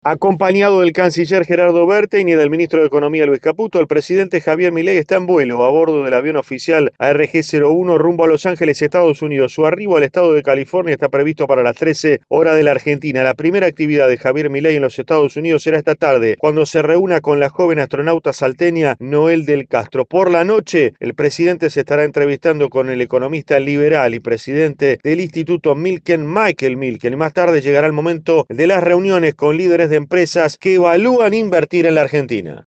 Acompañado del canciller Gerardo Bertein y del ministro de Economía Luis Caputo, el presidente Javier Milei está en vuelo a bordo del avión oficial ARG-01 rumbo a Los Ángeles, Estados Unidos. Su arribo al estado de California está previsto para las 13 horas de la Argentina. La primera actividad de Javier Milei en los Estados Unidos será esta tarde, cuando se reúna con la joven astronauta salteña Noel del Castro. Por la noche, el presidente se estará entrevistando con el economista liberal y presidente del Instituto Milken, Michael Milken. Y más tarde llegará el momento de las reuniones con líderes de empresas que evalúan invertir en la Argentina.